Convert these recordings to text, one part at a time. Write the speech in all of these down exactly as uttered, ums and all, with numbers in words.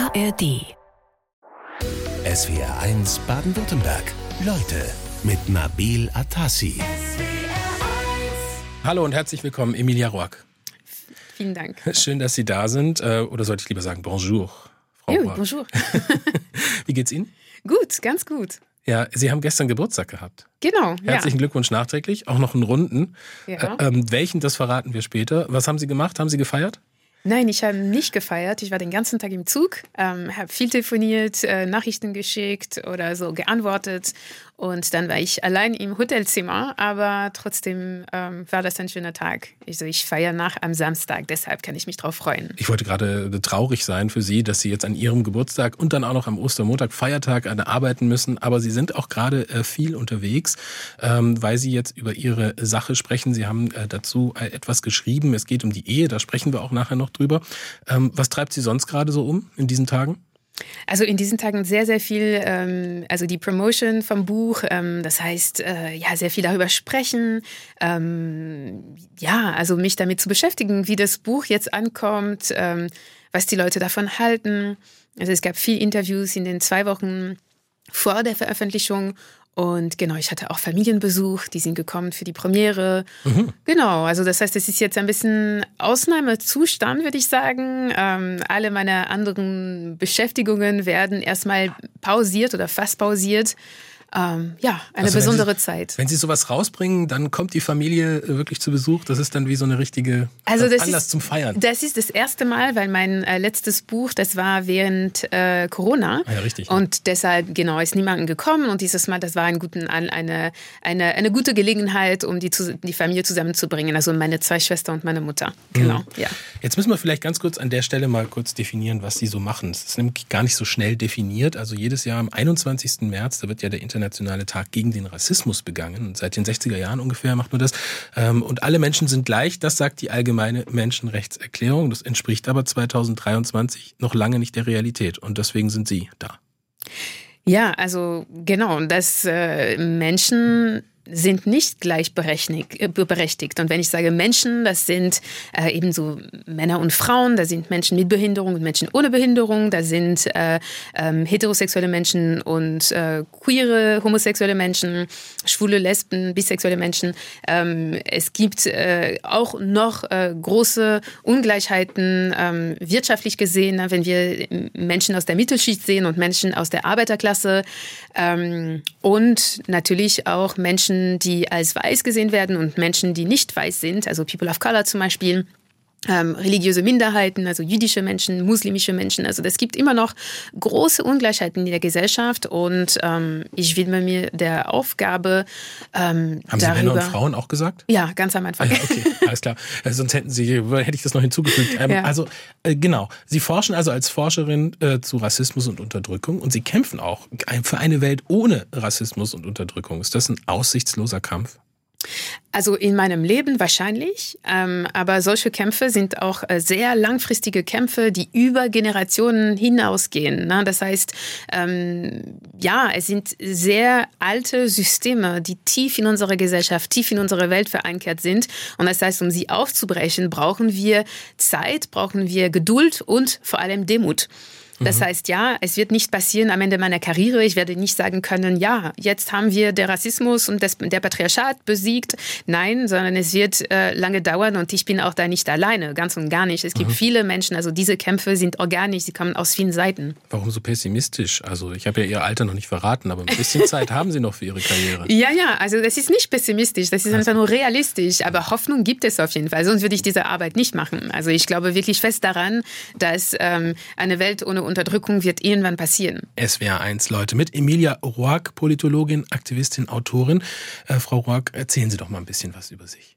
A R D. S W R eins Baden-Württemberg. Leute mit Nabil Atassi. Hallo und herzlich willkommen, Emilia Roark. Vielen Dank. Schön, dass Sie da sind. Oder sollte ich lieber sagen Bonjour, Frau Oui, Roark. bonjour. Wie geht's Ihnen? Gut, ganz gut. Ja, Sie haben gestern Geburtstag gehabt. Genau, Herzlichen ja. Glückwunsch nachträglich, auch noch einen runden. Ja. Äh, ähm, welchen, das verraten wir später. Was haben Sie gemacht? Haben Sie gefeiert? Nein, ich habe nicht gefeiert. Ich war den ganzen Tag im Zug, ähm, habe viel telefoniert, äh, Nachrichten geschickt oder so geantwortet. Und dann war ich allein im Hotelzimmer, aber trotzdem ähm, war das ein schöner Tag. Also ich feiere nach am Samstag, deshalb kann ich mich drauf freuen. Ich wollte gerade traurig sein für Sie, dass Sie jetzt an Ihrem Geburtstag und dann auch noch am Ostermontag, Feiertag, arbeiten müssen. Aber Sie sind auch gerade äh, viel unterwegs, ähm, weil Sie jetzt über Ihre Sache sprechen. Sie haben äh, dazu äh, etwas geschrieben. Es geht um die Ehe, da sprechen wir auch nachher noch drüber. Ähm, was treibt Sie sonst gerade so um in diesen Tagen? Also in diesen Tagen sehr, sehr viel, ähm, also die Promotion vom Buch, ähm, das heißt, äh, ja, sehr viel darüber sprechen, ähm, ja, also mich damit zu beschäftigen, wie das Buch jetzt ankommt, ähm, was die Leute davon halten. Also es gab viele Interviews in den zwei Wochen vor der Veröffentlichung. Und genau, ich hatte auch Familienbesuch, die sind gekommen für die Premiere. Mhm. Genau, also das heißt, es ist jetzt ein bisschen Ausnahmezustand, würde ich sagen. Ähm, alle meine anderen Beschäftigungen werden erstmal pausiert oder fast pausiert. Ähm, ja, eine also besondere Sie, Zeit. Wenn Sie sowas rausbringen, dann kommt die Familie wirklich zu Besuch. Das ist dann wie so eine richtige also das Anlass ist, zum Feiern. Das ist das erste Mal, weil mein äh, letztes Buch, das war während äh, Corona. Ah ja, richtig. Und deshalb, genau, ist niemand gekommen. Und dieses Mal, das war ein guten, eine, eine, eine gute Gelegenheit, um die, die Familie zusammenzubringen. Also meine zwei Schwestern und meine Mutter. Genau, mhm. ja. Jetzt müssen wir vielleicht ganz kurz an der Stelle mal kurz definieren, was Sie so machen. Es ist nämlich gar nicht so schnell definiert. Also jedes Jahr am einundzwanzigsten März, da wird ja der Internationale Tag gegen den Rassismus begangen. Und seit den sechziger Jahren ungefähr macht man das. Und alle Menschen sind gleich, das sagt die allgemeine Menschenrechtserklärung. Das entspricht aber zweitausenddreiundzwanzig noch lange nicht der Realität. Und deswegen sind Sie da. Ja, also genau, dass äh, Menschen sind nicht gleichberechtigt. Und wenn ich sage Menschen, das sind äh, ebenso Männer und Frauen, da sind Menschen mit Behinderung und Menschen ohne Behinderung, da sind äh, ähm, heterosexuelle Menschen und äh, queere, homosexuelle Menschen, schwule, lesben, bisexuelle Menschen. Ähm, es gibt äh, auch noch äh, große Ungleichheiten ähm, wirtschaftlich gesehen, wenn wir Menschen aus der Mittelschicht sehen und Menschen aus der Arbeiterklasse ähm, und natürlich auch Menschen, die als weiß gesehen werden und Menschen, die nicht weiß sind, also People of Color zum Beispiel, ähm, religiöse Minderheiten, also jüdische Menschen, muslimische Menschen. Also es gibt immer noch große Ungleichheiten in der Gesellschaft und ähm, ich widme mir der Aufgabe ähm, Haben Sie darüber, Männer und Frauen auch gesagt? Ja, ganz am Anfang. Ah, ja, okay, alles klar. Also sonst hätten Sie, hätte ich das noch hinzugefügt. Ähm, ja. Also äh, genau, Sie forschen also als Forscherin äh, zu Rassismus und Unterdrückung und Sie kämpfen auch für eine Welt ohne Rassismus und Unterdrückung. Ist das ein aussichtsloser Kampf? Also in meinem Leben wahrscheinlich, ähm, aber solche Kämpfe sind auch äh, sehr langfristige Kämpfe, die über Generationen hinausgehen. Ne? Das heißt, ähm, ja, es sind sehr alte Systeme, die tief in unserer Gesellschaft, tief in unserer Welt verankert sind. Und das heißt, um sie aufzubrechen, brauchen wir Zeit, brauchen wir Geduld und vor allem Demut. Das heißt, ja, es wird nicht passieren am Ende meiner Karriere. Ich werde nicht sagen können, ja, jetzt haben wir den Rassismus und das, der Patriarchat besiegt. Nein, sondern es wird äh, lange dauern und ich bin auch da nicht alleine, ganz und gar nicht. Es gibt mhm. viele Menschen, also diese Kämpfe sind organisch, sie kommen aus vielen Seiten. Warum so pessimistisch? Also ich habe ja Ihr Alter noch nicht verraten, aber ein bisschen Zeit haben Sie noch für Ihre Karriere. Ja, ja, also das ist nicht pessimistisch, das ist einfach nur realistisch, aber Hoffnung gibt es auf jeden Fall, sonst würde ich diese Arbeit nicht machen. Also ich glaube wirklich fest daran, dass ähm, eine Welt ohne Unterdrückung wird irgendwann passieren. S W R eins, Leute, mit Emilia Roark, Politologin, Aktivistin, Autorin. Äh, Frau Roark, erzählen Sie doch mal ein bisschen was über sich.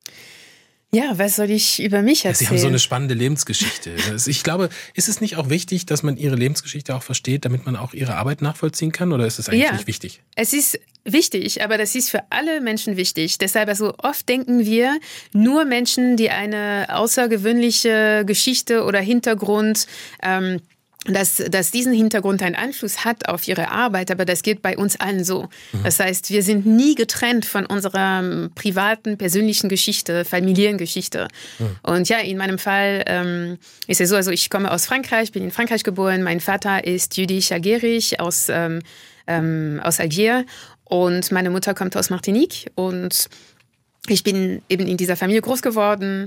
Ja, was soll ich über mich erzählen? Sie haben so eine spannende Lebensgeschichte. Ich glaube, ist es nicht auch wichtig, dass man Ihre Lebensgeschichte auch versteht, damit man auch Ihre Arbeit nachvollziehen kann? Oder ist es eigentlich ja, nicht wichtig? Es ist wichtig, aber das ist für alle Menschen wichtig. Deshalb, also oft denken wir, nur Menschen, die eine außergewöhnliche Geschichte oder Hintergrund ähm, dass, dass diesen Hintergrund einen Einfluss hat auf ihre Arbeit, aber das geht bei uns allen so. Mhm. Das heißt, wir sind nie getrennt von unserer privaten, persönlichen Geschichte, Familiengeschichte. Mhm. Und ja, in meinem Fall ähm, ist es so, also ich komme aus Frankreich, bin in Frankreich geboren, mein Vater ist jüdisch-algerisch aus, ähm, ähm, aus Algier und meine Mutter kommt aus Martinique und ich bin eben in dieser Familie groß geworden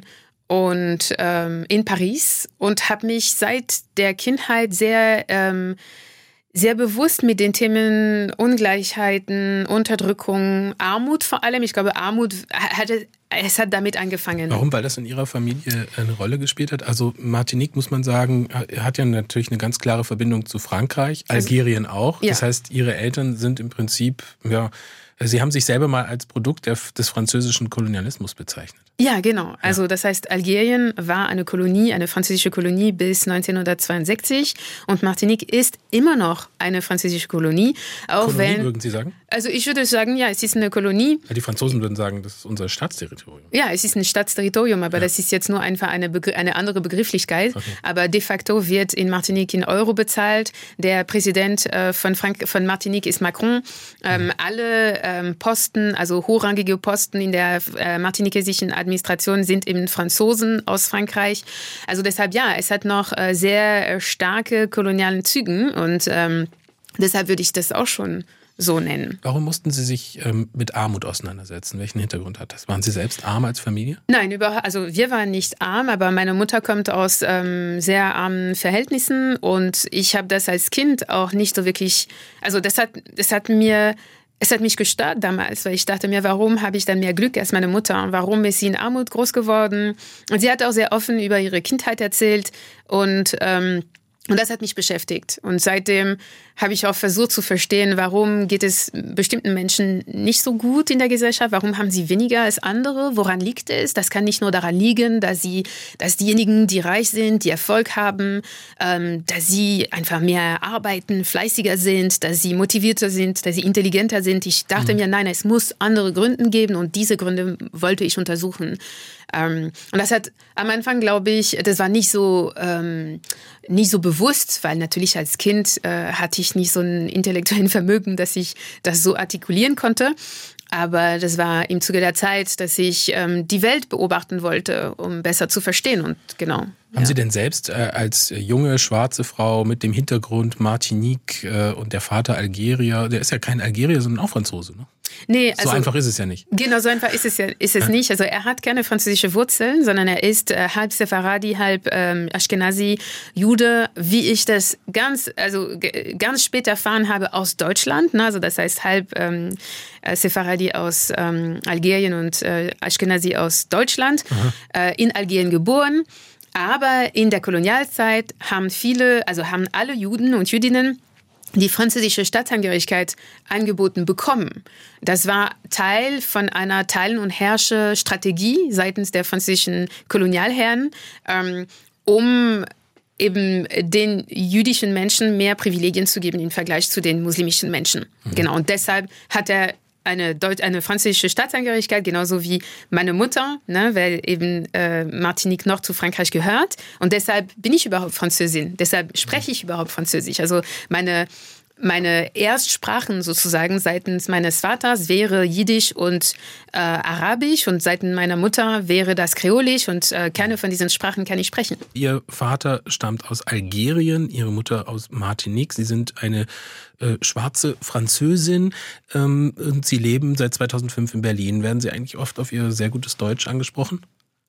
und ähm, in Paris und habe mich seit der Kindheit sehr, ähm, sehr bewusst mit den Themen Ungleichheiten, Unterdrückung, Armut vor allem. Ich glaube, Armut hatte, es hat damit angefangen. Warum? Weil das in Ihrer Familie eine Rolle gespielt hat? Also Martinique, muss man sagen, hat ja natürlich eine ganz klare Verbindung zu Frankreich, Algerien also, auch. Ja. Das heißt, Ihre Eltern sind im Prinzip, ja, Sie haben sich selber mal als Produkt der, des französischen Kolonialismus bezeichnet. Ja, genau. Also das heißt, Algerien war eine Kolonie, eine französische Kolonie bis neunzehnhundertzweiundsechzig und Martinique ist immer noch eine französische Kolonie. Auch Kolonie, wenn, würden Sie sagen? Also ich würde sagen, ja, es ist eine Kolonie. Ja, die Franzosen würden sagen, das ist unser Staatsterritorium. Ja, es ist ein Staatsterritorium, aber ja. das ist jetzt nur einfach eine, Begr- eine andere Begrifflichkeit. Okay. Aber de facto wird in Martinique in Euro bezahlt. Der Präsident äh, von, Frank- von Martinique ist Macron. Ähm, mhm. Alle ähm, Posten, also hochrangige Posten in der äh, martiniquesischen Administration sind eben Franzosen aus Frankreich. Also deshalb, ja, es hat noch äh, sehr starke kolonialen Züge und ähm, deshalb würde ich das auch schon so nennen. Warum mussten Sie sich ähm, mit Armut auseinandersetzen? Welchen Hintergrund hat das? Waren Sie selbst arm als Familie? Nein, über, also wir waren nicht arm, aber meine Mutter kommt aus ähm, sehr armen Verhältnissen und ich habe das als Kind auch nicht so wirklich, also das hat, das hat mir Es hat mich gestört damals, weil ich dachte mir, warum habe ich dann mehr Glück als meine Mutter? Warum ist sie in Armut groß geworden? Und sie hat auch sehr offen über ihre Kindheit erzählt und ähm, Und das hat mich beschäftigt. Und seitdem habe ich auch versucht zu verstehen, warum geht es bestimmten Menschen nicht so gut in der Gesellschaft? Warum haben sie weniger als andere? Woran liegt es? Das kann nicht nur daran liegen, dass sie, dass diejenigen, die reich sind, die Erfolg haben, ähm, dass sie einfach mehr arbeiten, fleißiger sind, dass sie motivierter sind, dass sie intelligenter sind. Ich dachte mhm. mir, nein, es muss andere Gründe geben und diese Gründe wollte ich untersuchen. Ähm, und das hat am Anfang, glaube ich, das war nicht so, ähm, nicht so bewusst, weil natürlich als Kind äh, hatte ich nicht so ein intellektuelles Vermögen, dass ich das so artikulieren konnte. Aber das war im Zuge der Zeit, dass ich ähm, die Welt beobachten wollte, um besser zu verstehen. Und genau. Haben ja. Sie denn selbst äh, als junge schwarze Frau mit dem Hintergrund Martinique äh, und der Vater Algerier, der ist ja kein Algerier, sondern auch Franzose, ne? Nee, also, so einfach ist es ja nicht. Genau, so einfach ist es ja ist es ja. nicht. Also er hat keine französische Wurzeln, sondern er ist äh, halb Sephardi, halb ähm, Ashkenazi, Jude, wie ich das ganz, also g- ganz spät erfahren habe aus Deutschland. Ne? Also das heißt halb ähm, Sephardi aus ähm, Algerien und äh, Ashkenazi aus Deutschland, äh, in Algerien geboren. Aber in der Kolonialzeit haben viele, also haben alle Juden und Jüdinnen die französische Staatsangehörigkeit angeboten bekommen. Das war Teil von einer Teilen- und Herrsche-Strategie seitens der französischen Kolonialherren, ähm, um eben den jüdischen Menschen mehr Privilegien zu geben im Vergleich zu den muslimischen Menschen. Mhm. Genau, und deshalb hat er eine, Deut- eine französische Staatsangehörigkeit, genauso wie meine Mutter, ne, weil eben äh, Martinique noch zu Frankreich gehört. Und deshalb bin ich überhaupt Französin. Deshalb spreche ich überhaupt Französisch. Also meine, meine Erstsprachen sozusagen seitens meines Vaters wäre Jiddisch und äh, Arabisch und seitens meiner Mutter wäre das Kreolisch und äh, keine von diesen Sprachen kann ich sprechen. Ihr Vater stammt aus Algerien, Ihre Mutter aus Martinique. Sie sind eine äh, schwarze Französin ähm, und Sie leben seit zweitausendfünf in Berlin. Werden Sie eigentlich oft auf Ihr sehr gutes Deutsch angesprochen?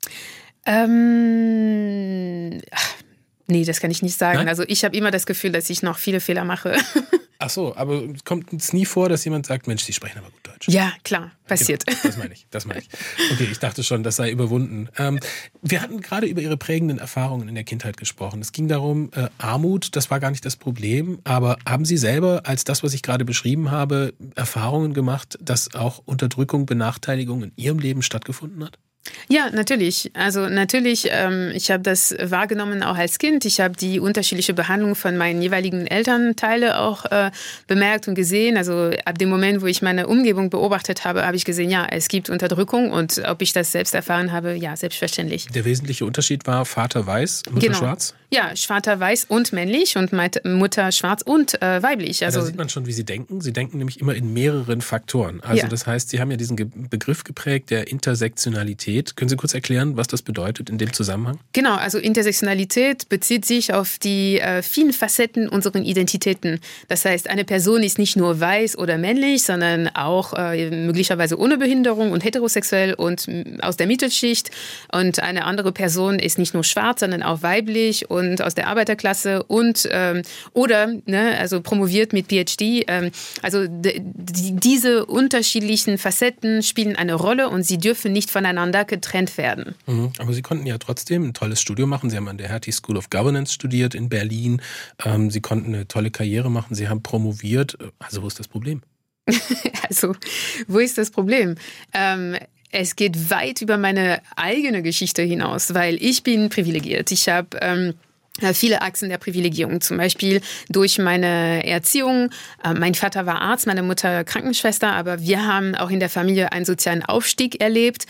Ähm... Ach. Nee, das kann ich nicht sagen. Nein? Also ich habe immer das Gefühl, dass ich noch viele Fehler mache. Ach so, aber kommt es nie vor, dass jemand sagt, Mensch, Sie sprechen aber gut Deutsch? Ja, klar, passiert. Genau, das meine ich, das meine ich. Okay, ich dachte schon, das sei überwunden. Ähm, wir hatten gerade über Ihre prägenden Erfahrungen in der Kindheit gesprochen. Es ging darum, äh, Armut, das war gar nicht das Problem. Aber haben Sie selber, als das, was ich gerade beschrieben habe, Erfahrungen gemacht, dass auch Unterdrückung, Benachteiligung in Ihrem Leben stattgefunden hat? Ja, natürlich. Also natürlich, ähm, ich habe das wahrgenommen auch als Kind. Ich habe die unterschiedliche Behandlung von meinen jeweiligen Elternteile auch äh, bemerkt und gesehen. Also ab dem Moment, wo ich meine Umgebung beobachtet habe, habe ich gesehen, ja, es gibt Unterdrückung und ob ich das selbst erfahren habe, ja, selbstverständlich. Der wesentliche Unterschied war Vater weiß, Mutter genau. schwarz? Ja, Vater weiß und männlich und Mutter schwarz und äh, weiblich. Also ja, da sieht man schon, wie Sie denken. Sie denken nämlich immer in mehreren Faktoren. Also ja. das heißt, Sie haben ja diesen Ge- Begriff geprägt der Intersektionalität. Können Sie kurz erklären, was das bedeutet in dem Zusammenhang? Genau, also Intersektionalität bezieht sich auf die äh, vielen Facetten unserer Identitäten. Das heißt, eine Person ist nicht nur weiß oder männlich, sondern auch äh, möglicherweise ohne Behinderung und heterosexuell und m, aus der Mittelschicht. Und eine andere Person ist nicht nur schwarz, sondern auch weiblich und und aus der Arbeiterklasse und ähm, oder ne, also promoviert mit P H D. Ähm, also d- die, diese unterschiedlichen Facetten spielen eine Rolle und sie dürfen nicht voneinander getrennt werden. Mhm. Aber Sie konnten ja trotzdem ein tolles Studium machen. Sie haben an der Hertie School of Governance studiert in Berlin. Ähm, Sie konnten eine tolle Karriere machen. Sie haben promoviert. Also wo ist das Problem? Also wo ist das Problem? Ähm, Es geht weit über meine eigene Geschichte hinaus, weil ich bin privilegiert. Ich habe ähm, viele Achsen der Privilegierung, zum Beispiel durch meine Erziehung. Mein Vater war Arzt, meine Mutter Krankenschwester, aber wir haben auch in der Familie einen sozialen Aufstieg erlebt.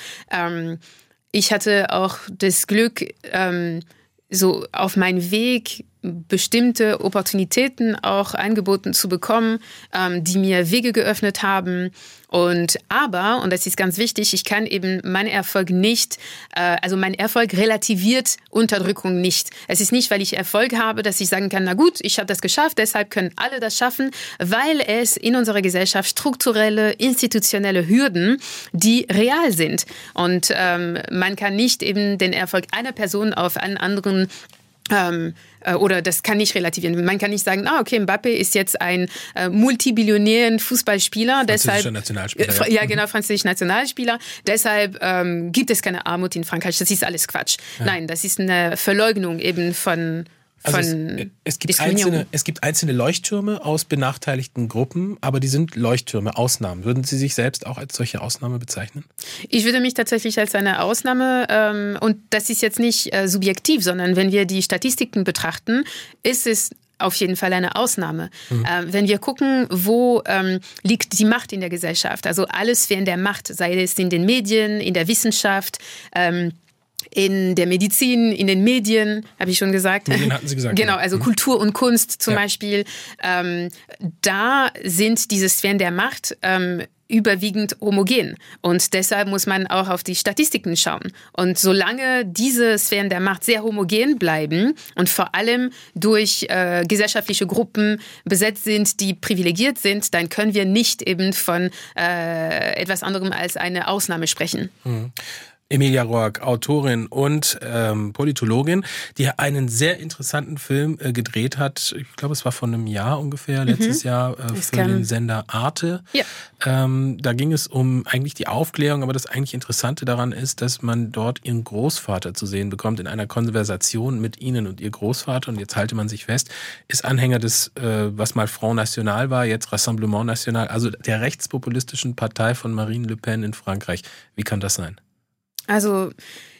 Ich hatte auch das Glück, so auf meinem Weg bestimmte Opportunitäten auch angeboten zu bekommen, ähm, die mir Wege geöffnet haben. Und aber, und das ist ganz wichtig, ich kann eben meinen Erfolg nicht, äh, also mein Erfolg relativiert Unterdrückung nicht. Es ist nicht, weil ich Erfolg habe, dass ich sagen kann, na gut, ich habe das geschafft, deshalb können alle das schaffen, weil es in unserer Gesellschaft strukturelle, institutionelle Hürden, die real sind. Und ähm, man kann nicht eben den Erfolg einer Person auf einen anderen Ähm, oder das kann nicht relativieren. Man kann nicht sagen, ah, okay, Mbappé ist jetzt ein äh, multibillionären Fußballspieler. Französischer deshalb, Nationalspieler. Äh, ja, genau, französischer Nationalspieler. Deshalb ähm, gibt es keine Armut in Frankreich. Das ist alles Quatsch. Ja. Nein, das ist eine Verleugnung eben von Also es, es, gibt einzelne, es gibt einzelne Leuchttürme aus benachteiligten Gruppen, aber die sind Leuchttürme, Ausnahmen. Würden Sie sich selbst auch als solche Ausnahme bezeichnen? Ich würde mich tatsächlich als eine Ausnahme, ähm, und das ist jetzt nicht äh, subjektiv, sondern wenn wir die Statistiken betrachten, ist es auf jeden Fall eine Ausnahme. Mhm. Äh, wenn wir gucken, wo ähm, liegt die Macht in der Gesellschaft, also alles Sphären der Macht, sei es in den Medien, in der Wissenschaft, ähm, in der Medizin, in den Medien, habe ich schon gesagt. Medien hatten Sie gesagt. Genau, also mhm. Kultur und Kunst zum ja. Beispiel. Ähm, da sind diese Sphären der Macht ähm, überwiegend homogen. Und deshalb muss man auch auf die Statistiken schauen. Und solange diese Sphären der Macht sehr homogen bleiben und vor allem durch äh, gesellschaftliche Gruppen besetzt sind, die privilegiert sind, dann können wir nicht eben von äh, etwas anderem als eine Ausnahme sprechen. Mhm. Emilia Roark, Autorin und ähm, Politologin, die einen sehr interessanten Film äh, gedreht hat. Ich glaube, es war vor einem Jahr ungefähr, mhm. letztes Jahr äh, für kann... den Sender Arte. Ja. Ähm, da ging es um eigentlich die Aufklärung, aber das eigentlich Interessante daran ist, dass man dort ihren Großvater zu sehen bekommt in einer Konversation mit ihnen und ihr Großvater. Und jetzt halte man sich fest, ist Anhänger des, äh, was mal Front National war, jetzt Rassemblement National, also der rechtspopulistischen Partei von Marine Le Pen in Frankreich. Wie kann das sein? Also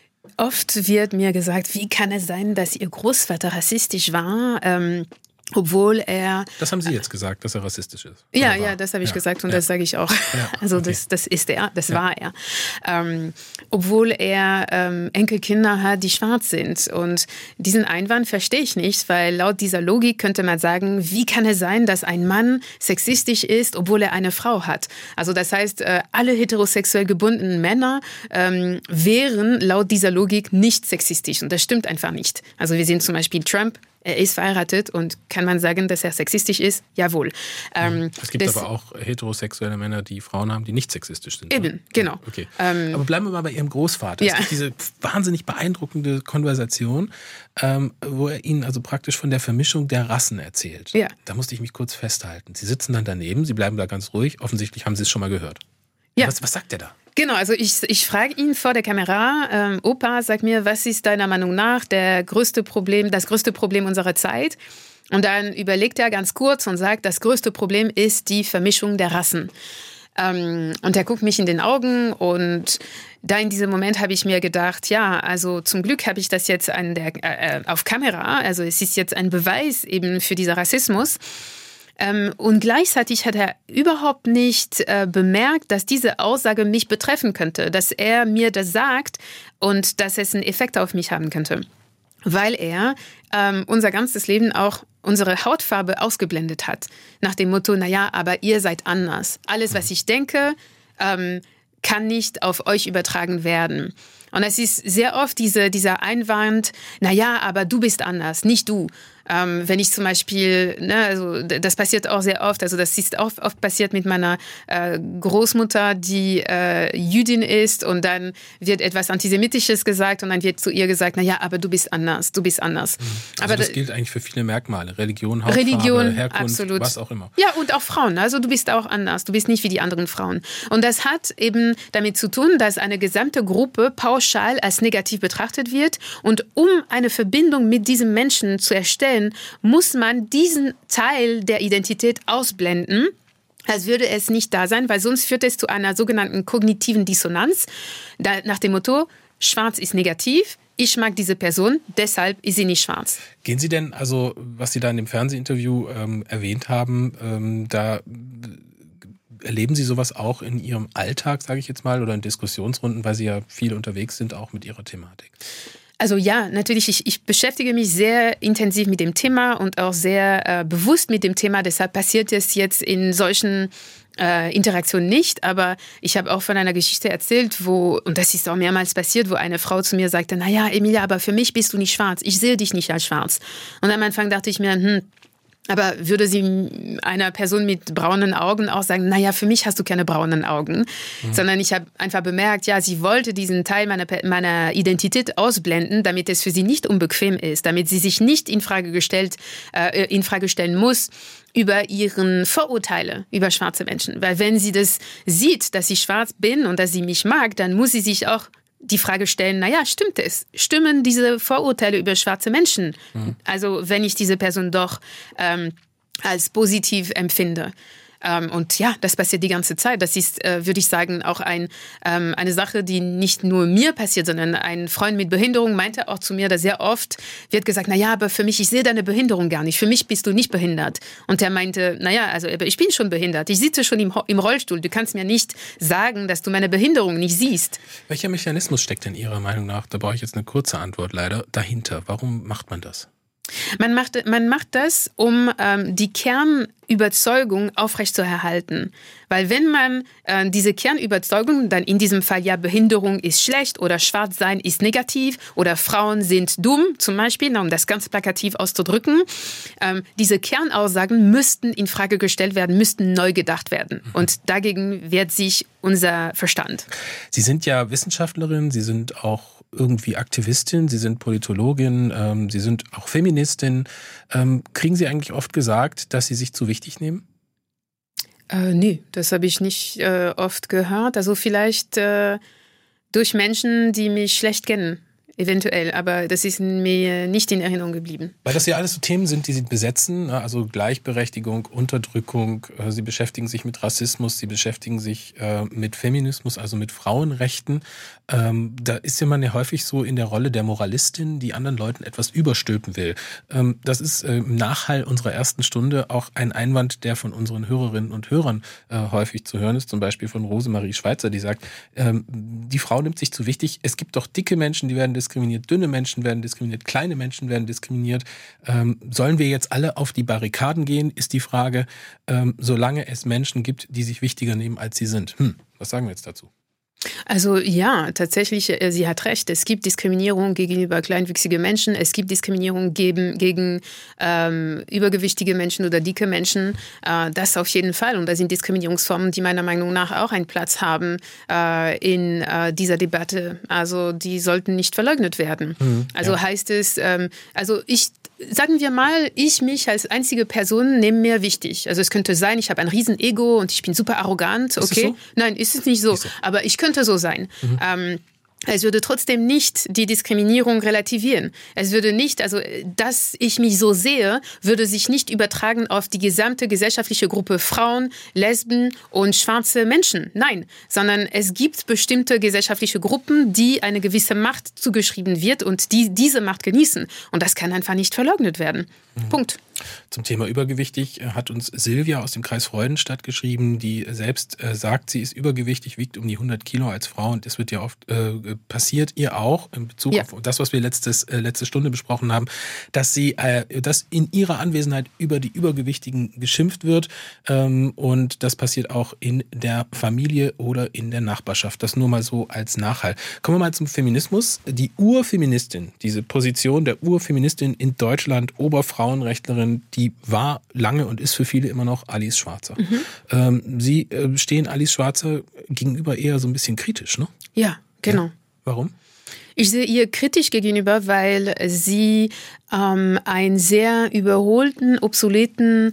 oft wird mir gesagt, wie kann es sein, dass Ihr Großvater rassistisch war, ähm, obwohl er... Das haben Sie jetzt gesagt, dass er rassistisch ist. Ja, ja, das habe ich ja. gesagt und ja. das sage ich auch. Ja. Also okay. das, das ist er, das ja. war er. Ähm, obwohl er ähm, Enkelkinder hat, die schwarz sind. Und diesen Einwand verstehe ich nicht, weil laut dieser Logik könnte man sagen, wie kann es sein, dass ein Mann sexistisch ist, obwohl er eine Frau hat? Also das heißt, äh, alle heterosexuell gebundenen Männer ähm, wären laut dieser Logik nicht sexistisch. Und das stimmt einfach nicht. Also wir sehen zum Beispiel Trump. Er ist verheiratet und kann man sagen, dass er sexistisch ist? Jawohl. Ähm, es gibt das, aber auch heterosexuelle Männer, die Frauen haben, die nicht sexistisch sind. Eben, oder? genau. Okay. Ähm, aber bleiben wir mal bei Ihrem Großvater. Ja. Es gibt diese wahnsinnig beeindruckende Konversation, ähm, wo er Ihnen also praktisch von der Vermischung der Rassen erzählt. Ja. Da musste ich mich kurz festhalten. Sie sitzen dann daneben, Sie bleiben da ganz ruhig. Offensichtlich haben Sie es schon mal gehört. Ja. Was, was sagt er da? Genau, also ich, ich frage ihn vor der Kamera, ähm, Opa, sag mir, was ist deiner Meinung nach der größte Problem, das größte Problem unserer Zeit? Und dann überlegt er ganz kurz und sagt, das größte Problem ist die Vermischung der Rassen. Ähm, und er guckt mich in den Augen und da in diesem Moment habe ich mir gedacht, ja, also zum Glück habe ich das jetzt an der, äh, auf Kamera, also es ist jetzt ein Beweis eben für diesen Rassismus. Ähm, und gleichzeitig hat er überhaupt nicht äh, bemerkt, dass diese Aussage mich betreffen könnte, dass er mir das sagt und dass es einen Effekt auf mich haben könnte. Weil er ähm, unser ganzes Leben auch unsere Hautfarbe ausgeblendet hat. Nach dem Motto, naja, aber ihr seid anders. Alles, was ich denke, ähm, kann nicht auf euch übertragen werden. Und es ist sehr oft diese, dieser Einwand, naja, aber du bist anders, nicht du. Ähm, wenn ich zum Beispiel, ne, also das passiert auch sehr oft, also das ist oft, oft passiert mit meiner äh, Großmutter, die äh, Jüdin ist und dann wird etwas Antisemitisches gesagt und dann wird zu ihr gesagt, naja, aber du bist anders, du bist anders. Also aber das gilt eigentlich für viele Merkmale, Religion, Hautfarbe, Religion, Herkunft, absolut. Was auch immer. Ja, und auch Frauen, also du bist auch anders, du bist nicht wie die anderen Frauen. Und das hat eben damit zu tun, dass eine gesamte Gruppe pauschal als negativ betrachtet wird und um eine Verbindung mit diesem Menschen zu erstellen, muss man diesen Teil der Identität ausblenden, als würde es nicht da sein, weil sonst führt es zu einer sogenannten kognitiven Dissonanz, da, nach dem Motto, schwarz ist negativ, ich mag diese Person, deshalb ist sie nicht schwarz. Gehen Sie denn, also was Sie da in dem Fernsehinterview ähm, erwähnt haben, ähm, da erleben Sie sowas auch in Ihrem Alltag, sage ich jetzt mal, oder in Diskussionsrunden, weil Sie ja viel unterwegs sind, auch mit Ihrer Thematik? Also ja, natürlich, ich, ich beschäftige mich sehr intensiv mit dem Thema und auch sehr äh, bewusst mit dem Thema. Deshalb passiert es jetzt in solchen äh, Interaktionen nicht. Aber ich habe auch von einer Geschichte erzählt, wo, und das ist auch mehrmals passiert, wo eine Frau zu mir sagte, naja, Emilia, aber für mich bist du nicht schwarz. Ich sehe dich nicht als schwarz. Und am Anfang dachte ich mir, hm, aber würde sie einer Person mit braunen Augen auch sagen, naja, für mich hast du keine braunen Augen. Mhm. Sondern ich habe einfach bemerkt, ja, sie wollte diesen Teil meiner, meiner Identität ausblenden, damit es für sie nicht unbequem ist, damit sie sich nicht in Frage gestellt, äh, in Frage stellen muss über ihren Vorurteile über schwarze Menschen. Weil wenn sie das sieht, dass ich schwarz bin und dass sie mich mag, dann muss sie sich auch die Frage stellen, naja, stimmt es? Stimmen diese Vorurteile über schwarze Menschen? Mhm. Also wenn ich diese Person doch ähm, als positiv empfinde. Ähm, und ja, das passiert die ganze Zeit. Das ist, äh, würde ich sagen, auch ein, ähm, eine Sache, die nicht nur mir passiert, sondern ein Freund mit Behinderung meinte auch zu mir, dass sehr oft wird gesagt, naja, aber für mich, ich sehe deine Behinderung gar nicht. Für mich bist du nicht behindert. Und er meinte, naja, also aber ich bin schon behindert. Ich sitze schon im, im Rollstuhl. Du kannst mir nicht sagen, dass du meine Behinderung nicht siehst. Welcher Mechanismus steckt denn Ihrer Meinung nach, da brauche ich jetzt eine kurze Antwort leider, dahinter? Warum macht man das? Man macht, man macht das, um ähm, die Kernüberzeugung aufrechtzuerhalten. Weil wenn man äh, diese Kernüberzeugung, dann in diesem Fall ja Behinderung ist schlecht oder Schwarzsein ist negativ oder Frauen sind dumm zum Beispiel, um das ganz plakativ auszudrücken, ähm, diese Kernaussagen müssten in Frage gestellt werden, müssten neu gedacht werden. Und dagegen wehrt sich unser Verstand. Sie sind ja Wissenschaftlerin, Sie sind auch irgendwie Aktivistin, Sie sind Politologin, ähm, Sie sind auch Feministin. Ähm, kriegen Sie eigentlich oft gesagt, dass Sie sich zu wichtig nehmen? Äh, nee, das habe ich nicht äh, oft gehört. Also vielleicht äh, durch Menschen, die mich schlecht kennen. Eventuell, aber das ist mir nicht in Erinnerung geblieben. Weil das ja alles so Themen sind, die Sie besetzen, also Gleichberechtigung, Unterdrückung, Sie beschäftigen sich mit Rassismus, Sie beschäftigen sich äh, mit Feminismus, also mit Frauenrechten. Ähm, da ist ja man ja häufig so in der Rolle der Moralistin, die anderen Leuten etwas überstülpen will. Ähm, das ist äh, im Nachhall unserer ersten Stunde auch ein Einwand, der von unseren Hörerinnen und Hörern äh, häufig zu hören ist, zum Beispiel von Rosemarie Schweizer, die sagt, ähm, die Frau nimmt sich zu wichtig, es gibt doch dicke Menschen, die werden diskriminiert, dünne Menschen werden diskriminiert, kleine Menschen werden diskriminiert. Ähm, sollen wir jetzt alle auf die Barrikaden gehen, ist die Frage, ähm, solange es Menschen gibt, die sich wichtiger nehmen, als sie sind. Hm, was sagen wir jetzt dazu? Also ja, tatsächlich, sie hat recht. Es gibt Diskriminierung gegenüber kleinwüchsige Menschen. Es gibt Diskriminierung gegen, gegen ähm, übergewichtige Menschen oder dicke Menschen. Äh, das auf jeden Fall. Und das sind Diskriminierungsformen, die meiner Meinung nach auch einen Platz haben äh, in äh, dieser Debatte. Also die sollten nicht verleugnet werden. Mhm, also ja. heißt es, ähm, also ich sagen wir mal, ich mich als einzige Person nehme mir wichtig. Also es könnte sein, ich habe ein riesen Ego und ich bin super arrogant. Okay, ist es so? Nein, ist es nicht so. Nicht so. Aber ich könnte so sein. Mhm. Ähm, Es würde trotzdem nicht die Diskriminierung relativieren. Es würde nicht, also dass ich mich so sehe, würde sich nicht übertragen auf die gesamte gesellschaftliche Gruppe Frauen, Lesben und schwarze Menschen. Nein, sondern es gibt bestimmte gesellschaftliche Gruppen, die eine gewisse Macht zugeschrieben wird und die diese Macht genießen. Und das kann einfach nicht verleugnet werden. Mhm. Punkt. Zum Thema übergewichtig hat uns Silvia aus dem Kreis Freudenstadt geschrieben, die selbst äh, sagt, sie ist übergewichtig, wiegt um die hundert Kilo als Frau und das wird ja oft äh, passiert, ihr auch in Bezug ja. auf das, was wir letztes, äh, letzte Stunde besprochen haben, dass sie, äh, dass in ihrer Anwesenheit über die Übergewichtigen geschimpft wird ähm, und das passiert auch in der Familie oder in der Nachbarschaft. Das nur mal so als Nachhall. Kommen wir mal zum Feminismus. Die Urfeministin, diese Position der Urfeministin in Deutschland, Oberfrauenrechtlerin, die war lange und ist für viele immer noch Alice Schwarzer. Mhm. Ähm, Sie äh, stehen Alice Schwarzer gegenüber eher so ein bisschen kritisch, ne? Ja, genau. Ja. Warum? Ich sehe ihr kritisch gegenüber, weil sie ähm, einen sehr überholten, obsoleten,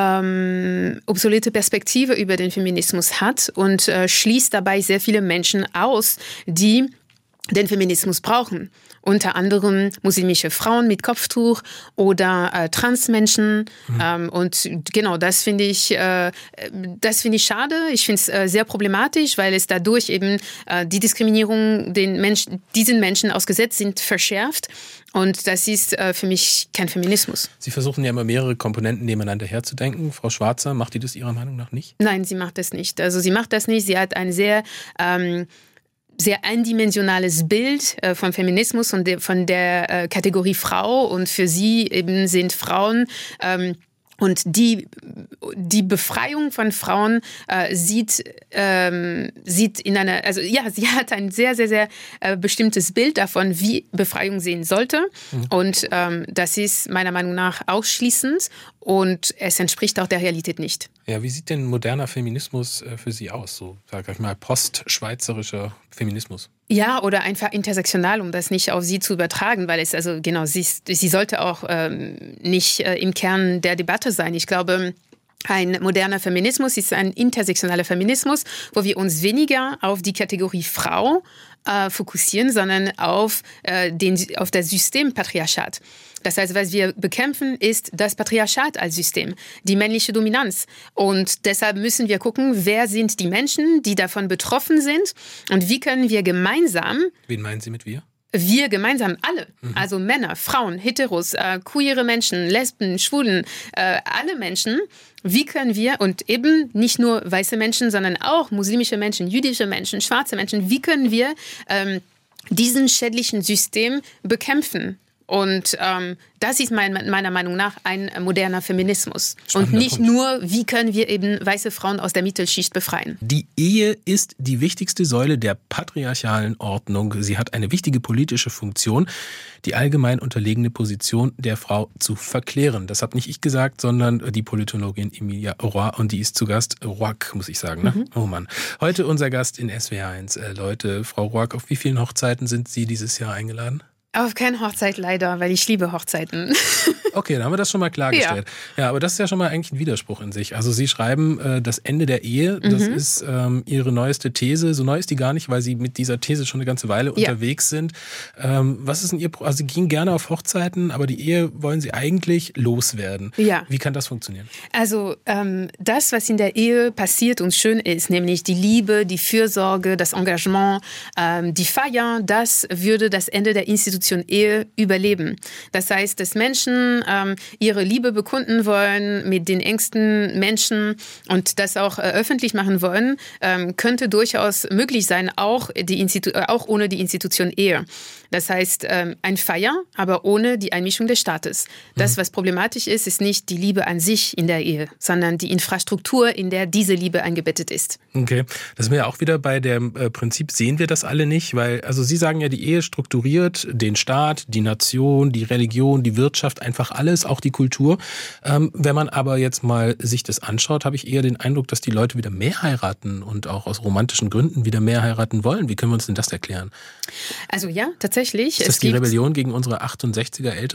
ähm, obsolete Perspektive über den Feminismus hat und äh, schließt dabei sehr viele Menschen aus, die den Feminismus brauchen. Unter anderem muslimische Frauen mit Kopftuch oder äh, Transmenschen. Mhm. Ähm, und genau, das finde ich, äh, das finde ich schade. Ich finde es äh, sehr problematisch, weil es dadurch eben äh, die Diskriminierung den Menschen, diesen Menschen ausgesetzt sind, verschärft. Und das ist äh, für mich kein Feminismus. Sie versuchen ja immer mehrere Komponenten nebeneinander herzudenken. Frau Schwarzer, macht die das Ihrer Meinung nach nicht? Nein, sie macht das nicht. Also sie macht das nicht. Sie hat ein sehr ähm, sehr eindimensionales Bild äh, von Feminismus und de, von der äh, Kategorie Frau und für sie eben sind Frauen ähm, und die, die Befreiung von Frauen äh, sieht, ähm, sieht in einer, also ja, sie hat ein sehr, sehr, sehr äh, bestimmtes Bild davon, wie Befreiung sehen sollte. Mhm. Und ähm, das ist meiner Meinung nach ausschließend und es entspricht auch der Realität nicht. Ja, wie sieht denn moderner Feminismus äh, für Sie aus? So, sag ich mal, postschweizerischer Feminismus? Ja, oder einfach intersektional, um das nicht auf sie zu übertragen, weil es, also genau, sie, sie sollte auch ähm, nicht äh, im Kern der Debatte sein. Ich glaube, ein moderner Feminismus ist ein intersektionaler Feminismus, wo wir uns weniger auf die Kategorie Frau äh, fokussieren, sondern auf, äh, den, auf das System Patriarchat. Das heißt, was wir bekämpfen, ist das Patriarchat als System, die männliche Dominanz. Und deshalb müssen wir gucken, wer sind die Menschen, die davon betroffen sind und wie können wir gemeinsam... Wen meinen Sie mit wir? Wir gemeinsam, alle, mhm. also Männer, Frauen, Heteros, äh, queere Menschen, Lesben, Schwulen, äh, alle Menschen, wie können wir, und eben nicht nur weiße Menschen, sondern auch muslimische Menschen, jüdische Menschen, schwarze Menschen, wie können wir ähm, diesen schädlichen System bekämpfen? Und ähm, das ist mein, meiner Meinung nach ein moderner Feminismus. Spannender und nicht Punkt. Nur, wie können wir eben weiße Frauen aus der Mittelschicht befreien. Die Ehe ist die wichtigste Säule der patriarchalen Ordnung. Sie hat eine wichtige politische Funktion, die allgemein unterlegene Position der Frau zu verklären. Das habe nicht ich gesagt, sondern die Politologin Emilia Roy. Und die ist zu Gast, Roack, muss ich sagen. Ne? Mhm. Oh Mann. Heute unser Gast in S W R eins. Äh, Leute, Frau Roack, auf wie vielen Hochzeiten sind Sie dieses Jahr eingeladen? Auf keine Hochzeit leider, weil ich liebe Hochzeiten. Okay, dann haben wir das schon mal klargestellt. Ja. ja, aber das ist ja schon mal eigentlich ein Widerspruch in sich. Also Sie schreiben äh, das Ende der Ehe, das mhm. ist ähm, Ihre neueste These. So neu ist die gar nicht, weil Sie mit dieser These schon eine ganze Weile ja. unterwegs sind. Ähm, was ist denn Ihr, also Sie gehen gerne auf Hochzeiten, aber die Ehe wollen Sie eigentlich loswerden. Ja. Wie kann das funktionieren? Also ähm, das, was in der Ehe passiert und schön ist, nämlich die Liebe, die Fürsorge, das Engagement, ähm, die Feier, das würde das Ende der Institution Ehe überleben. Das heißt, dass Menschen ähm, ihre Liebe bekunden wollen mit den engsten Menschen und das auch äh, öffentlich machen wollen, ähm, könnte durchaus möglich sein, auch, die Institu- äh, auch ohne die Institution Ehe. Das heißt, ähm, ein Feier, aber ohne die Einmischung des Staates. Das, was problematisch ist, ist nicht die Liebe an sich in der Ehe, sondern die Infrastruktur, in der diese Liebe eingebettet ist. Okay, das ist mir ja auch wieder bei dem äh, Prinzip, sehen wir das alle nicht, weil, also Sie sagen ja, die Ehe strukturiert den Staat, die Nation, die Religion, die Wirtschaft, einfach alles, auch die Kultur. Ähm, wenn man aber jetzt mal sich das anschaut, habe ich eher den Eindruck, dass die Leute wieder mehr heiraten und auch aus romantischen Gründen wieder mehr heiraten wollen. Wie können wir uns denn das erklären? Also ja, tatsächlich. Ist das es die gibt Rebellion gegen unsere achtundsechziger Eltern?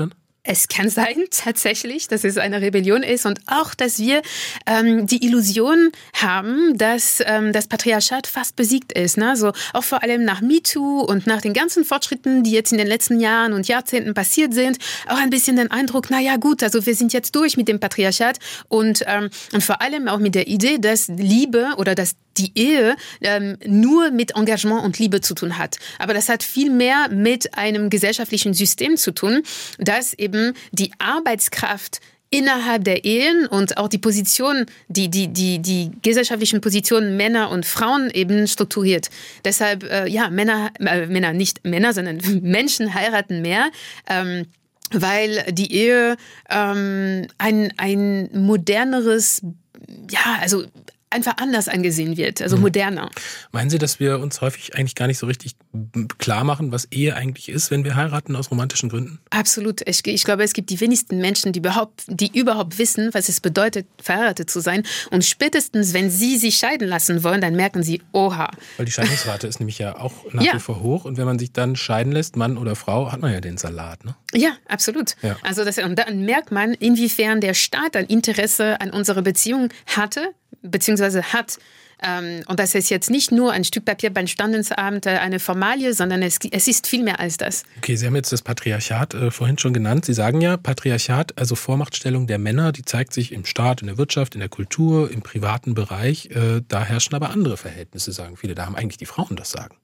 Es kann sein, tatsächlich, dass es eine Rebellion ist und auch, dass wir ähm, die Illusion haben, dass ähm, das Patriarchat fast besiegt ist. Ne? So, auch vor allem nach MeToo und nach den ganzen Fortschritten, die jetzt in den letzten Jahren und Jahrzehnten passiert sind, auch ein bisschen den Eindruck, na ja gut, also wir sind jetzt durch mit dem Patriarchat und, ähm, und vor allem auch mit der Idee, dass Liebe oder dass die Ehe ähm, nur mit Engagement und Liebe zu tun hat. Aber das hat viel mehr mit einem gesellschaftlichen System zu tun, das eben die Arbeitskraft innerhalb der Ehen und auch die Position, die, die, die, die gesellschaftlichen Positionen Männer und Frauen eben strukturiert. Deshalb, äh, ja, Männer, äh, Männer, nicht Männer, sondern Menschen heiraten mehr, ähm, weil die Ehe ähm, ein, ein moderneres, ja, also einfach anders angesehen wird, also moderner. Meinen Sie, dass wir uns häufig eigentlich gar nicht so richtig klar machen, was Ehe eigentlich ist, wenn wir heiraten aus romantischen Gründen? Absolut. Ich, ich glaube, es gibt die wenigsten Menschen, die überhaupt, die überhaupt wissen, was es bedeutet, verheiratet zu sein. Und spätestens, wenn sie sich scheiden lassen wollen, dann merken sie, oha. Weil die Scheidungsrate ist nämlich ja auch nach ja. wie vor hoch. Und wenn man sich dann scheiden lässt, Mann oder Frau, hat man ja den Salat, ne? Ja, absolut. Ja. Also das, und dann merkt man, inwiefern der Staat ein Interesse an unserer Beziehung hatte, beziehungsweise hat. Und das ist jetzt nicht nur ein Stück Papier beim Standesamt, eine Formalie, sondern es, es ist viel mehr als das. Okay, Sie haben jetzt das Patriarchat äh, vorhin schon genannt. Sie sagen ja, Patriarchat, also Vormachtstellung der Männer, die zeigt sich im Staat, in der Wirtschaft, in der Kultur, im privaten Bereich. Äh, da herrschen aber andere Verhältnisse, sagen viele. Da haben eigentlich die Frauen das Sagen.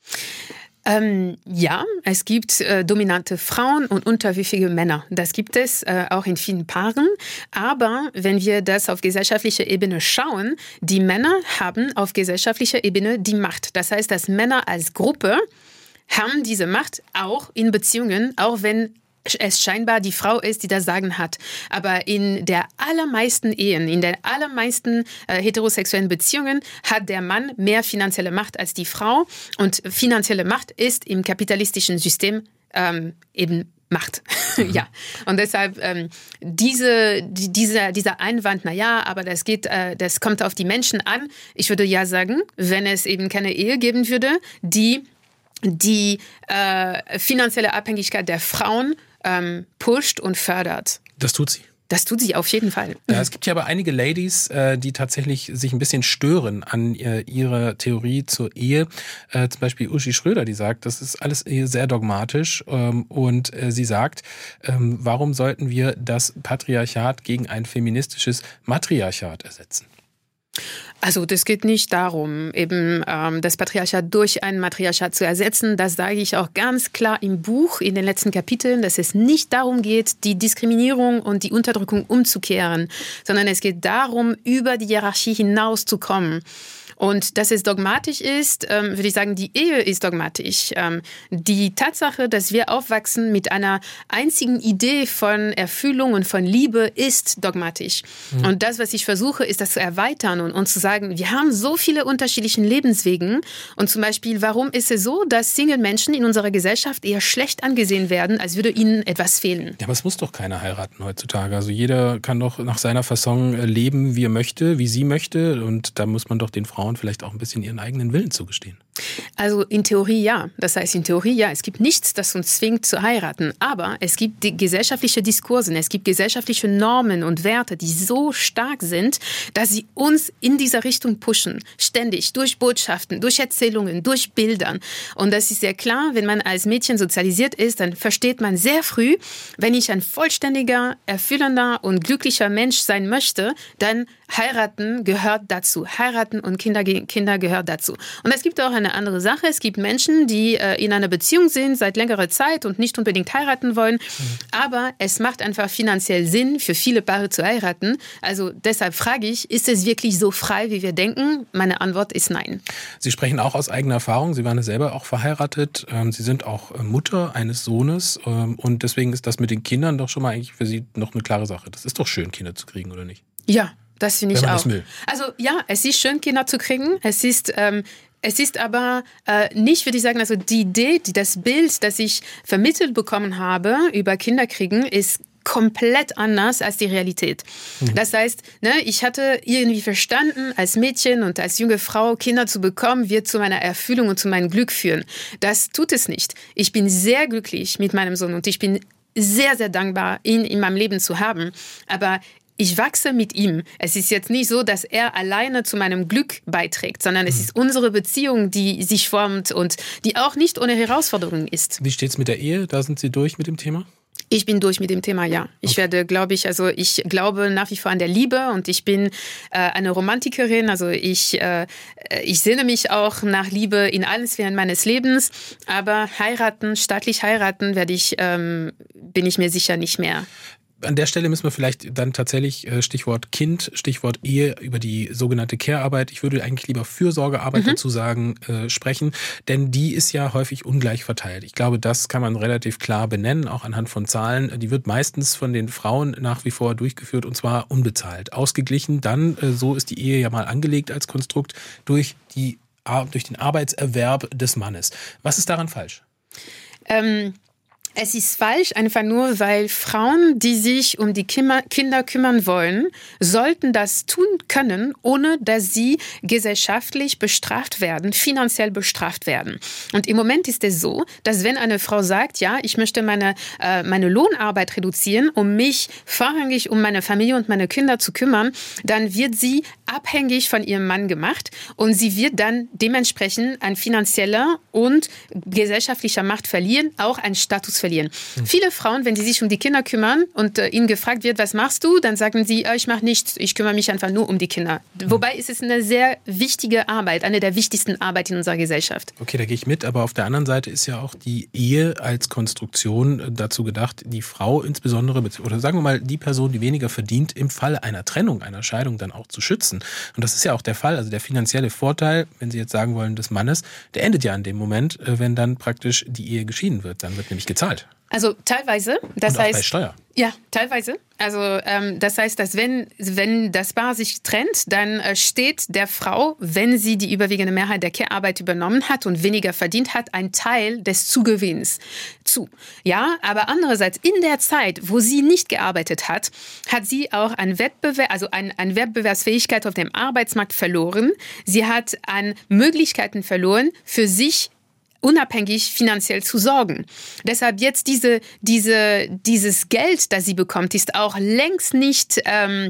Ähm, ja, es gibt äh, dominante Frauen und unterwürfige Männer. Das gibt es äh, auch in vielen Paaren. Aber wenn wir das auf gesellschaftlicher Ebene schauen, die Männer haben auf gesellschaftlicher Ebene die Macht. Das heißt, dass Männer als Gruppe haben diese Macht auch in Beziehungen, auch wenn es scheinbar die Frau ist, die das Sagen hat. Aber in der allermeisten Ehen, in den allermeisten äh, heterosexuellen Beziehungen hat der Mann mehr finanzielle Macht als die Frau. Und finanzielle Macht ist im kapitalistischen System ähm, eben Macht. Mhm. Ja. Und deshalb ähm, diese, die, dieser, dieser Einwand, na ja, aber das geht, äh, das kommt auf die Menschen an. Ich würde ja sagen, wenn es eben keine Ehe geben würde, die die äh, finanzielle Abhängigkeit der Frauen ähm, pusht und fördert. Das tut sie. Das tut sie auf jeden Fall. Ja, es gibt ja aber einige Ladies, äh, die tatsächlich sich ein bisschen stören an äh, ihrer Theorie zur Ehe. Äh, zum Beispiel Uschi Schröder, die sagt, das ist alles sehr dogmatisch. Ähm, und äh, sie sagt, ähm, warum sollten wir das Patriarchat gegen ein feministisches Matriarchat ersetzen? Also das geht nicht darum, eben ähm, das Patriarchat durch ein Matriarchat zu ersetzen. Das sage ich auch ganz klar im Buch, in den letzten Kapiteln, dass es nicht darum geht, die Diskriminierung und die Unterdrückung umzukehren, sondern es geht darum, über die Hierarchie hinauszukommen. Und dass es dogmatisch ist, ähm, würde ich sagen, die Ehe ist dogmatisch. Ähm, die Tatsache, dass wir aufwachsen mit einer einzigen Idee von Erfüllung und von Liebe, ist dogmatisch. Mhm. Und das, was ich versuche, ist das zu erweitern und, und zu sagen, wir haben so viele unterschiedliche Lebenswege. Und zum Beispiel, warum ist es so, dass Single-Menschen in unserer Gesellschaft eher schlecht angesehen werden, als würde ihnen etwas fehlen? Ja, aber es muss doch keiner heiraten heutzutage. Also jeder kann doch nach seiner Fasson leben, wie er möchte, wie sie möchte. Und da muss man doch den Frauen vielleicht auch ein bisschen ihren eigenen Willen zugestehen. Also in Theorie ja. Das heißt, in Theorie ja, es gibt nichts, das uns zwingt zu heiraten. Aber es gibt die gesellschaftliche Diskurse, es gibt gesellschaftliche Normen und Werte, die so stark sind, dass sie uns in dieser Richtung pushen. Ständig, durch Botschaften, durch Erzählungen, durch Bildern. Und das ist sehr klar, wenn man als Mädchen sozialisiert ist, dann versteht man sehr früh, wenn ich ein vollständiger, erfüllender und glücklicher Mensch sein möchte, dann heiraten gehört dazu. Heiraten und Kinder, Kinder gehört dazu. Und es gibt auch eine andere Sache. Es gibt Menschen, die äh, in einer Beziehung sind seit längerer Zeit und nicht unbedingt heiraten wollen. Mhm. Aber es macht einfach finanziell Sinn, für viele Paare zu heiraten. Also deshalb frage ich, ist es wirklich so frei, wie wir denken? Meine Antwort ist nein. Sie sprechen auch aus eigener Erfahrung. Sie waren ja selber auch verheiratet. Sie sind auch Mutter eines Sohnes. Und deswegen ist das mit den Kindern doch schon mal eigentlich für Sie noch eine klare Sache. Das ist doch schön, Kinder zu kriegen, oder nicht? Ja. Das finde ich Wenn man auch. Das will. Also ja, es ist schön, Kinder zu kriegen. Es ist, ähm, es ist aber äh, nicht, würde ich sagen, also die Idee, die, das Bild, das ich vermittelt bekommen habe über Kinderkriegen, ist komplett anders als die Realität. Mhm. Das heißt, ne, ich hatte irgendwie verstanden, als Mädchen und als junge Frau Kinder zu bekommen, wird zu meiner Erfüllung und zu meinem Glück führen. Das tut es nicht. Ich bin sehr glücklich mit meinem Sohn und ich bin sehr, sehr dankbar, ihn in meinem Leben zu haben. Aber ich wachse mit ihm. Es ist jetzt nicht so, dass er alleine zu meinem Glück beiträgt, sondern es ist unsere Beziehung, die sich formt und die auch nicht ohne Herausforderungen ist. Wie steht's mit der Ehe? Da sind Sie durch mit dem Thema? Ich bin durch mit dem Thema, ja. Ich okay. werde, glaube ich, also ich glaube nach wie vor an der Liebe und ich bin äh, eine Romantikerin. Also ich, äh, ich sehne mich auch nach Liebe in allen Sphären meines Lebens. Aber heiraten, staatlich heiraten, werde ich, ähm, bin ich mir sicher nicht mehr. An der Stelle müssen wir vielleicht dann tatsächlich Stichwort Kind, Stichwort Ehe über die sogenannte Care-Arbeit, ich würde eigentlich lieber Fürsorgearbeit mhm. dazu sagen, äh, sprechen, denn die ist ja häufig ungleich verteilt. Ich glaube, das kann man relativ klar benennen, auch anhand von Zahlen. Die wird meistens von den Frauen nach wie vor durchgeführt und zwar unbezahlt. Ausgeglichen dann, äh, so ist die Ehe ja mal angelegt als Konstrukt, durch, die, durch den Arbeitserwerb des Mannes. Was ist daran falsch? Ähm... Es ist falsch, einfach nur, weil Frauen, die sich um die Kinder kümmern wollen, sollten das tun können, ohne dass sie gesellschaftlich bestraft werden, finanziell bestraft werden. Und im Moment ist es so, dass wenn eine Frau sagt, ja, ich möchte meine, äh, meine Lohnarbeit reduzieren, um mich vorrangig um meine Familie und meine Kinder zu kümmern, dann wird sie abhängig von ihrem Mann gemacht und sie wird dann dementsprechend an finanzieller und gesellschaftlicher Macht verlieren, auch an Status verlieren. Mhm. Viele Frauen, wenn sie sich um die Kinder kümmern und äh, ihnen gefragt wird, was machst du, dann sagen sie, äh, ich mache nichts, ich kümmere mich einfach nur um die Kinder. Mhm. Wobei ist es eine sehr wichtige Arbeit, eine der wichtigsten Arbeiten in unserer Gesellschaft. Okay, da gehe ich mit, aber auf der anderen Seite ist ja auch die Ehe als Konstruktion dazu gedacht, die Frau insbesondere, oder sagen wir mal die Person, die weniger verdient, im Falle einer Trennung, einer Scheidung dann auch zu schützen. Und das ist ja auch der Fall, also der finanzielle Vorteil, wenn Sie jetzt sagen wollen, des Mannes, der endet ja an dem Moment, wenn dann praktisch die Ehe geschieden wird, dann wird nämlich gezahlt. Also teilweise, das und auch heißt, bei Steuer. Ja, teilweise. Also ähm, das heißt, dass wenn, wenn das Paar sich trennt, dann äh, steht der Frau, wenn sie die überwiegende Mehrheit der Care-Arbeit übernommen hat und weniger verdient hat, ein Teil des Zugewinns zu. Ja, aber andererseits in der Zeit, wo sie nicht gearbeitet hat, hat sie auch an Wettbewerb, also an, an Wettbewerbsfähigkeit auf dem Arbeitsmarkt verloren. Sie hat an Möglichkeiten verloren, für sich unabhängig finanziell zu sorgen. Deshalb jetzt diese, diese, dieses Geld, das sie bekommt, ist auch längst nicht ähm,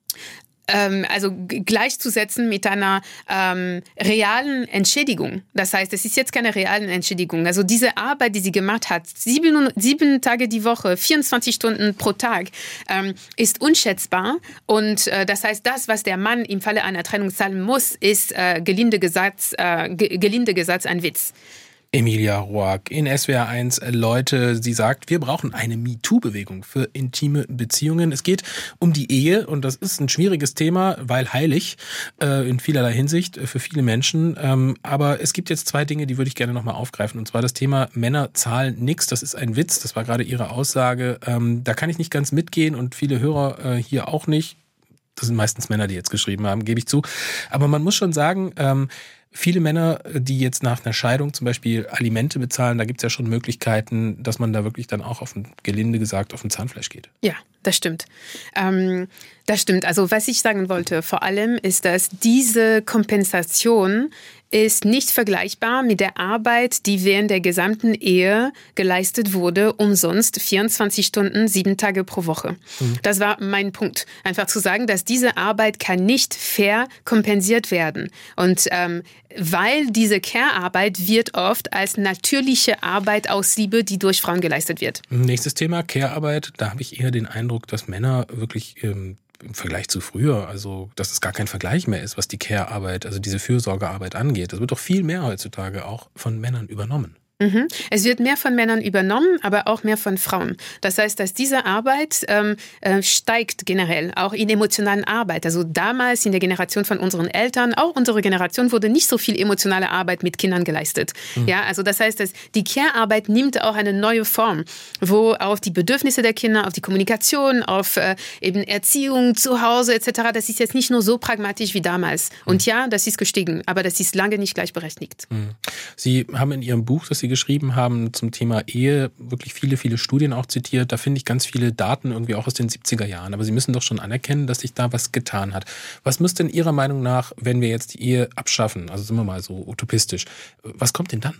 ähm, also g- gleichzusetzen mit einer ähm, realen Entschädigung. Das heißt, es ist jetzt keine reale Entschädigung. Also diese Arbeit, die sie gemacht hat, sieben, sieben Tage die Woche, vierundzwanzig Stunden pro Tag, ähm, ist unschätzbar. Und äh, das heißt, das, was der Mann im Falle einer Trennung zahlen muss, ist äh, gelinde gesagt, äh, g- gelinde gesagt ein Witz. Emilia Roark in S W R eins Leute, sie sagt, wir brauchen eine MeToo-Bewegung für intime Beziehungen. Es geht um die Ehe und das ist ein schwieriges Thema, weil heilig äh, in vielerlei Hinsicht für viele Menschen. Ähm, aber es gibt jetzt zwei Dinge, die würde ich gerne nochmal aufgreifen. Und zwar das Thema Männer zahlen nichts. Das ist ein Witz, das war gerade Ihre Aussage. Ähm, da kann ich nicht ganz mitgehen und viele Hörer äh, hier auch nicht. Das sind meistens Männer, die jetzt geschrieben haben, gebe ich zu. Aber man muss schon sagen, ähm, viele Männer, die jetzt nach einer Scheidung zum Beispiel Alimente bezahlen, da gibt es ja schon Möglichkeiten, dass man da wirklich dann auch auf ein, gelinde gesagt, auf ein Zahnfleisch geht. Ja, das stimmt. Ähm, das stimmt. Also was ich sagen wollte vor allem ist, dass diese Kompensation ist nicht vergleichbar mit der Arbeit, die während der gesamten Ehe geleistet wurde, umsonst vierundzwanzig Stunden, sieben Tage pro Woche. Mhm. Das war mein Punkt. Einfach zu sagen, dass diese Arbeit kann nicht fair kompensiert werden. Und ähm, weil diese Care-Arbeit wird oft als natürliche Arbeit aus Liebe, die durch Frauen geleistet wird. Nächstes Thema, Care-Arbeit. Da habe ich eher den Eindruck, dass Männer wirklich ähm, im Vergleich zu früher, also dass es gar kein Vergleich mehr ist, was die Care-Arbeit, also diese Fürsorgearbeit angeht. Das wird doch viel mehr heutzutage auch von Männern übernommen. Mhm. Es wird mehr von Männern übernommen, aber auch mehr von Frauen. Das heißt, dass diese Arbeit ähm, äh, steigt generell, auch in emotionalen Arbeit. Also damals in der Generation von unseren Eltern, auch unsere Generation, wurde nicht so viel emotionale Arbeit mit Kindern geleistet. Mhm. Ja, also das heißt, dass die Care-Arbeit nimmt auch eine neue Form, wo auf die Bedürfnisse der Kinder, auf die Kommunikation, auf äh, eben Erziehung zu Hause et cetera, das ist jetzt nicht nur so pragmatisch wie damals. Und mhm. ja, das ist gestiegen, aber das ist lange nicht gleichberechtigt. Mhm. Sie haben in Ihrem Buch, das Sie geschrieben haben zum Thema Ehe, wirklich viele, viele Studien auch zitiert. Da finde ich ganz viele Daten irgendwie auch aus den siebziger Jahren. Aber Sie müssen doch schon anerkennen, dass sich da was getan hat. Was müsste in Ihrer Meinung nach, wenn wir jetzt die Ehe abschaffen, also sind wir mal so utopistisch, was kommt denn dann?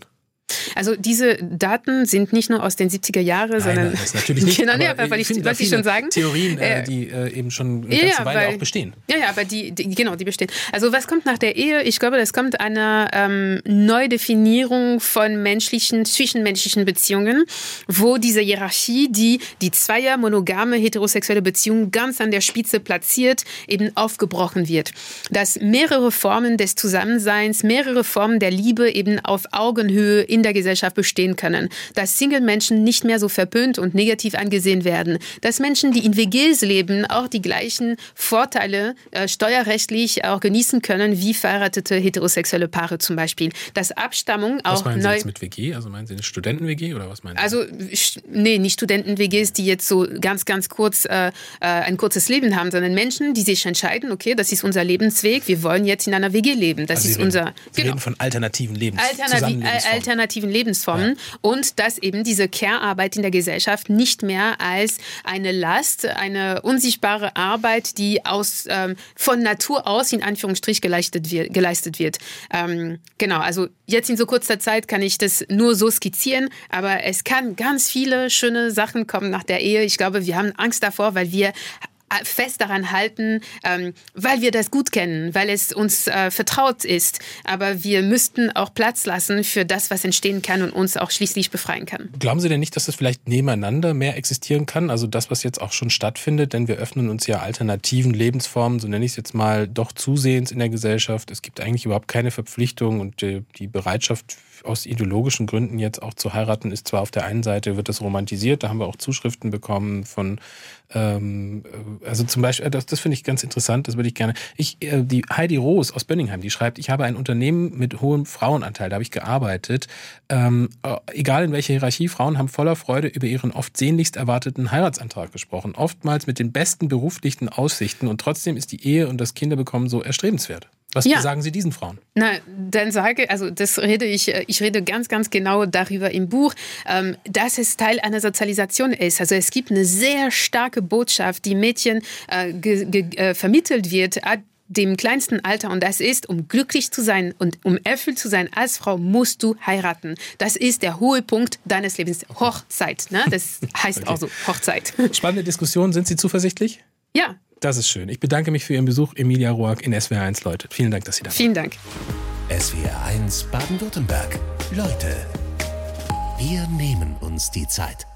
Also diese Daten sind nicht nur aus den siebziger Jahren, nein, sondern... Nein, das natürlich nicht, genau, aber aber weil ich, ich wollte ich schon sagen. Theorien, äh, die äh, eben schon eine ja, ganze Weile weil, auch bestehen. Ja, ja, aber die, die, genau, die bestehen. Also was kommt nach der Ehe? Ich glaube, das kommt einer ähm, Neudefinierung von menschlichen, zwischenmenschlichen Beziehungen, wo diese Hierarchie, die die zweier monogame heterosexuelle Beziehung ganz an der Spitze platziert, eben aufgebrochen wird. Dass mehrere Formen des Zusammenseins, mehrere Formen der Liebe eben auf Augenhöhe in der Gesellschaft bestehen können. Dass Single-Menschen nicht mehr so verpönt und negativ angesehen werden. Dass Menschen, die in W Gs leben, auch die gleichen Vorteile äh, steuerrechtlich auch genießen können, wie verheiratete heterosexuelle Paare zum Beispiel. Dass Abstammung auch... Was meinen Sie neu jetzt mit W G? Also meinen Sie eine Studenten-W G oder was meinen Sie? Also, nee, nicht Studenten-W Gs, die jetzt so ganz, ganz kurz äh, ein kurzes Leben haben, sondern Menschen, die sich entscheiden, okay, das ist unser Lebensweg, wir wollen jetzt in einer W G leben. Das also ist Sie reden, unser... Sie genau. reden von alternativen Lebens Alternati alternativen Lebensformen ja. Und dass eben diese Care-Arbeit in der Gesellschaft nicht mehr als eine Last, eine unsichtbare Arbeit, die aus ähm, von Natur aus in Anführungsstrich geleistet wird. Geleistet wird. Ähm, genau, also jetzt in so kurzer Zeit kann ich das nur so skizzieren, aber es kann ganz viele schöne Sachen kommen nach der Ehe. Ich glaube, wir haben Angst davor, weil wir fest daran halten, ähm, weil wir das gut kennen, weil es uns äh, vertraut ist. Aber wir müssten auch Platz lassen für das, was entstehen kann und uns auch schließlich befreien kann. Glauben Sie denn nicht, dass das vielleicht nebeneinander mehr existieren kann? Also das, was jetzt auch schon stattfindet, denn wir öffnen uns ja alternativen Lebensformen, so nenne ich es jetzt mal, doch zusehends in der Gesellschaft. Es gibt eigentlich überhaupt keine Verpflichtung und die, die Bereitschaft aus ideologischen Gründen jetzt auch zu heiraten ist zwar auf der einen Seite, wird das romantisiert, da haben wir auch Zuschriften bekommen von, ähm, also zum Beispiel, das, das finde ich ganz interessant, das würde ich gerne, ich, äh, die Heidi Roos aus Bönningheim, die schreibt, ich habe ein Unternehmen mit hohem Frauenanteil, da habe ich gearbeitet, ähm, egal in welcher Hierarchie, Frauen haben voller Freude über ihren oft sehnlichst erwarteten Heiratsantrag gesprochen, oftmals mit den besten beruflichen Aussichten und trotzdem ist die Ehe und das Kinderbekommen so erstrebenswert. Was ja. sagen Sie diesen Frauen? Na, dann sage, also das rede ich, ich rede ganz, ganz genau darüber im Buch, ähm, dass es Teil einer Sozialisation ist. Also es gibt eine sehr starke Botschaft, die Mädchen äh, ge, ge, äh, vermittelt wird, ab dem kleinsten Alter. Und das ist, um glücklich zu sein und um erfüllt zu sein als Frau, musst du heiraten. Das ist der hohe Punkt deines Lebens. Hochzeit, ne? Das heißt okay. auch so, Hochzeit. Spannende Diskussion. Sind Sie zuversichtlich? Ja. Das ist schön. Ich bedanke mich für Ihren Besuch, Emilia Roark in S W R eins Leute. Vielen Dank, dass Sie da waren. Vielen Dank. S W R eins Baden-Württemberg. Leute, wir nehmen uns die Zeit.